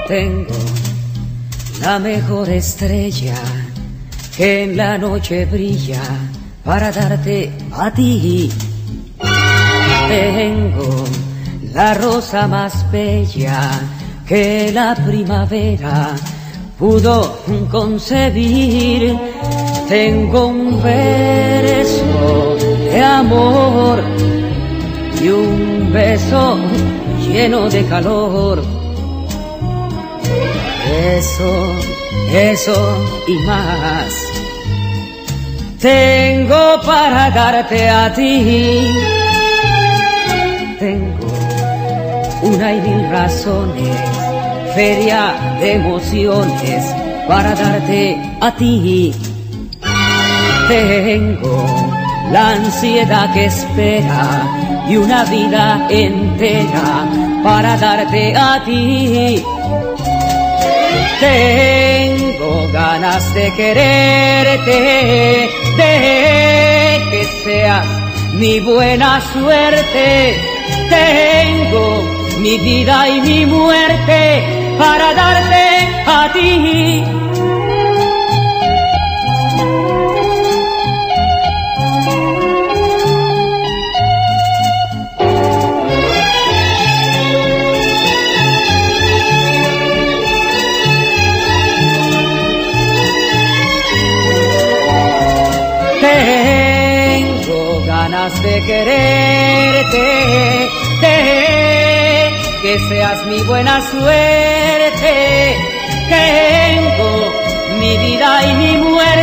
Tengo la mejor estrella que en la noche brilla para darte a ti. Tengo la rosa más bella que la primavera pudo concebir. Tengo un verso de amor y un beso lleno de calor. Eso y más tengo para darte a ti. Tengo una y mil razones, feria de emociones para darte a ti. Tengo la ansiedad que espera y una vida entera para darte a ti. Tengo ganas de quererte, de que seas mi buena suerte. Tengo mi vida y mi muerte para darte a ti. Tengo ganas de quererte, de que seas mi buena suerte. Tengo mi vida y mi muerte